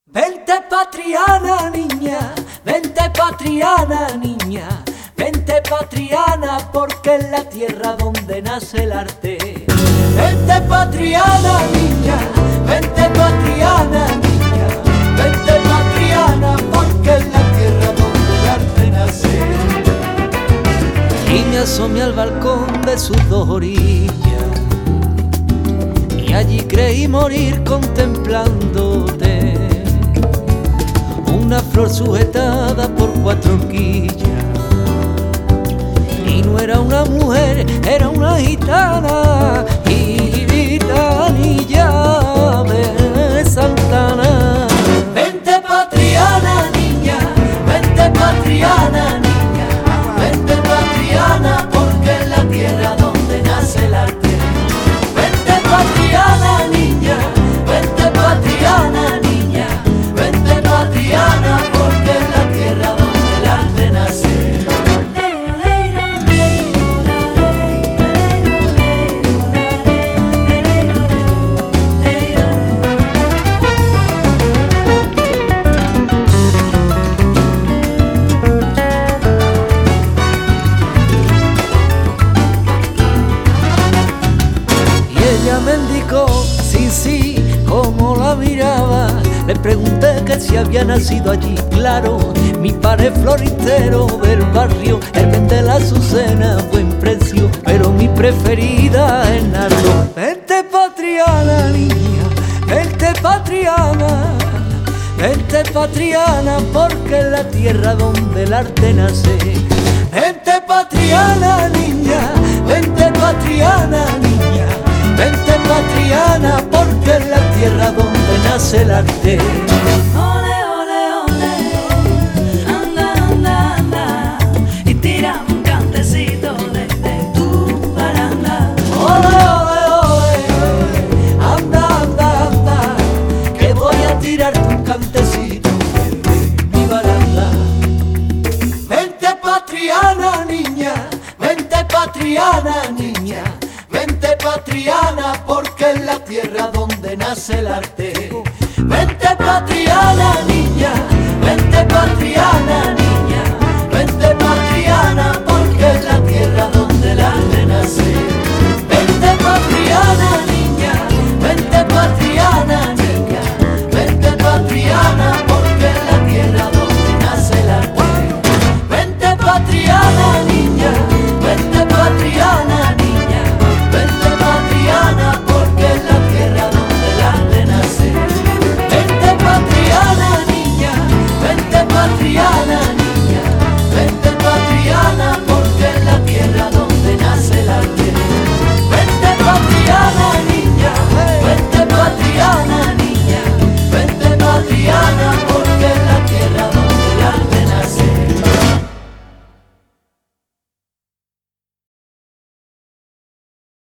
Vente Patriana, niña, vente Patriana, niña, vente Patriana, porque es la tierra donde nace el arte. Vente Patriana, niña, vente Patriana, niña, vente Patriana, porque es la tierra donde el arte nace. Y me asomé al balcón de sus dos orillas, y allí creí morir contemplándote. Una flor sujetada por cuatro horquillas, y no era una mujer, era una gitana, y gitanilla de Santana. Vente Patriana, niña, vente Patriana, niña, vente Patriana, porque es la tierra donde nace el arte. Vente Patriana, niña, vente Patriana, niña, vente Patriana, porque es la tierra donde el arte nace. Y ella me indicó, sí, como la miraba. Le pregunté que si había nacido allí, claro. Mi padre floristero del barrio, él vende la azucena a buen precio, pero mi preferida es nardo. Vente Patriana, niña, vente Patriana, vente Patriana, porque es la tierra donde el arte nace. Vente Patriana, niña, vente Patriana, niña, vente Patriana, porque es la tierra donde nace el arte. Ole, ole, ole, anda, anda, anda, y tira un cantecito desde tu baranda. Ole, ole, ole, anda, anda, anda, que voy a tirarte un cante